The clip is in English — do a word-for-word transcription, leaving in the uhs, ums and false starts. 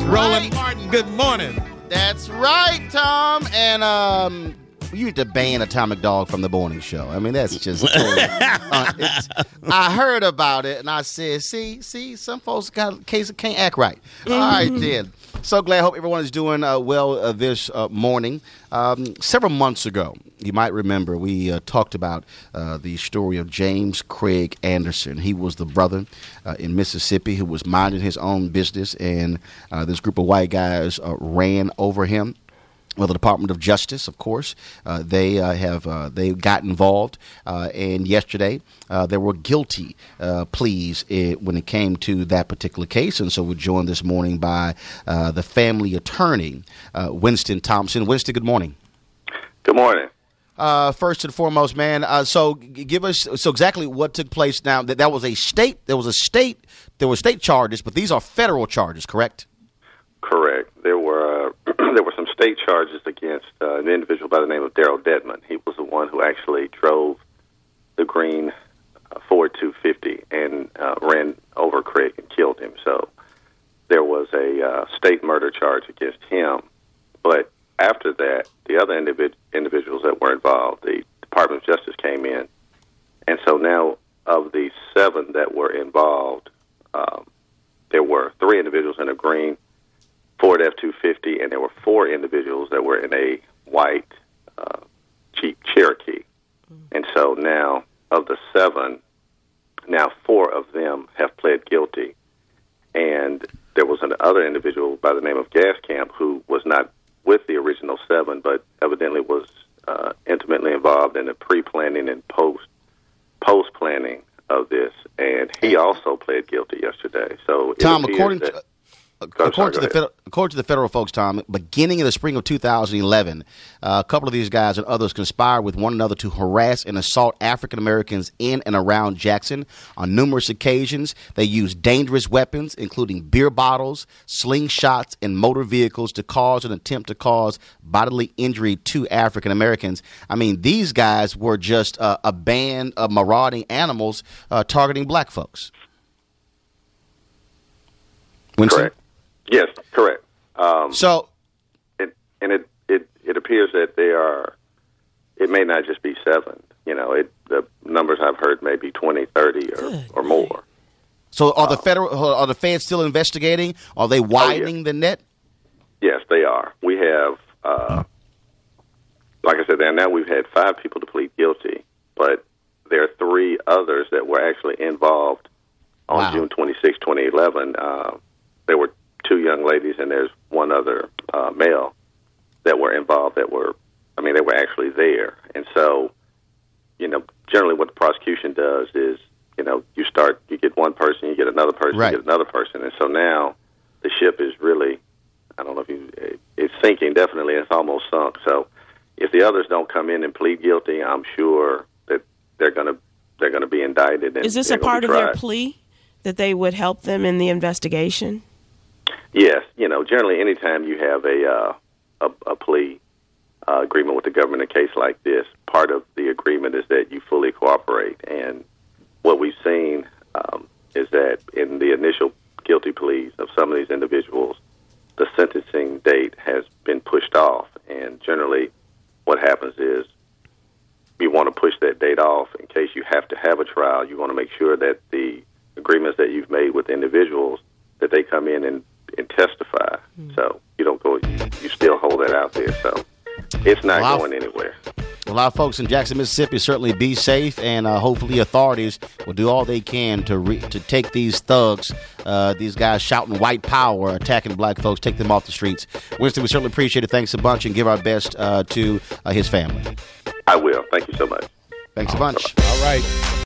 Roland Martin, good morning. That's right, Tom. And um, you need to ban Atomic Dog from the morning show. I mean, that's just totally, uh, it's, I heard about it, and I said, see, see, some folks got a case of can't act right. Mm-hmm. All right, then. So glad. Hope everyone is doing uh, well uh, this uh, morning. Um, several months ago, you might remember, we uh, talked about uh, the story of James Craig Anderson. He was the brother uh, in Mississippi who was minding his own business, and uh, this group of white guys uh, ran over him. Well, the Department of Justice, of course, uh, they uh, have uh, they got involved, uh, and yesterday uh, there were guilty uh, pleas uh, when it came to that particular case. And so we're joined this morning by uh, the family attorney, uh, Winston Thompson. Winston, good morning. Good morning. Uh, first and foremost, man. Uh, so give us so exactly what took place. Now that that was a state, there was a state, there were state charges, but these are federal charges, correct? Correct. There were uh, there were some state charges against uh, an individual by the name of Daryl Dedman. He was the one who actually drove the green uh, Ford two fifty and uh, ran over Craig and killed him. So there was a uh, state murder charge against him. But after that, the other individ- individuals that were involved, the Department of Justice came in. And so now of the seven that were involved, um, there were three individuals in a green Ford F two fifty, and there were four individuals that were in a white uh, Jeep Cherokee. Mm. And so now, of the seven, now four of them have pled guilty. And there was another individual by the name of Gascamp who was not with the original seven, but evidently was uh, intimately involved in the pre-planning and post post planning of this. And he also pled guilty yesterday. So Tom, it according that, to According, sorry, to the federal, according to the federal folks, Tom, beginning in the spring of two thousand eleven, uh, a couple of these guys and others conspired with one another to harass and assault African Americans in and around Jackson. On numerous occasions, they used dangerous weapons, including beer bottles, slingshots, and motor vehicles to cause and attempt to cause bodily injury to African Americans. I mean, these guys were just uh, a band of marauding animals uh, targeting black folks. Winston? Correct. Yes, correct. Um, so, it, and it, it, it appears that they are, it may not just be seven. You know, it, the numbers I've heard may be twenty, thirty, or, or more. So are the federal, are the feds still investigating? Are they widening oh, yes. the net? Yes, they are. We have, uh, like I said, now we've had five people to plead guilty, but there are three others that were actually involved on Wow. June twenty-sixth, twenty eleven. Uh, there were two young ladies, and there's one other uh, male that were involved that were, I mean, they were actually there. And so, you know, generally what the prosecution does is, you know, you start, you get one person, you get another person, right. you get another person. And so now the ship is really, I don't know if you, it's sinking, definitely. It's almost sunk. So if the others don't come in and plead guilty, I'm sure that they're going to, they're going to be indicted. And is this a part of their plea, that they would help them in the investigation? Yes. You know, generally anytime you have a, uh, a, a plea uh, agreement with the government in a case like this, part of the agreement is that you fully cooperate. And what we've seen um, is that in the initial guilty pleas of some of these individuals, the sentencing date has been pushed off. And generally what happens is you want to push that date off in case you have to have a trial. You want to make sure that the agreements that you've made with individuals, that they come in and, and testify. Mm. So you don't go, you, you still hold that out there. So it's not well, going anywhere. A lot of folks in Jackson, Mississippi, certainly be safe, and uh, hopefully authorities will do all they can to re- to take these thugs, uh, these guys shouting white power, attacking black folks, take them off the streets. Winston, we certainly appreciate it. Thanks a bunch, and give our best uh, to uh, his family. I will. Thank you so much. Thanks a bunch. All right.